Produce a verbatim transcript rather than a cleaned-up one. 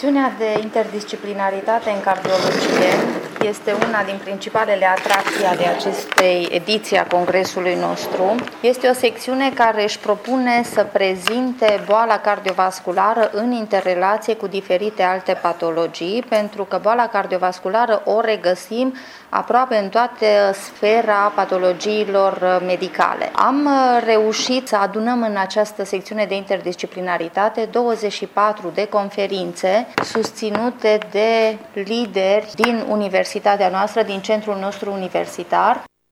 Secțiunea de interdisciplinaritate în cardiologie este una din principalele atracții ale acestei ediții a congresului nostru. Este o secțiune care își propune să prezinte boala cardiovasculară în interrelație cu diferite alte patologii, pentru că boala cardiovasculară o regăsim aproape în toată sfera patologiilor medicale. Am reușit să adunăm în această secțiune de interdisciplinaritate douăzeci și patru de conferințe susținute de lideri din universitatea noastră, din centrul nostru universitar.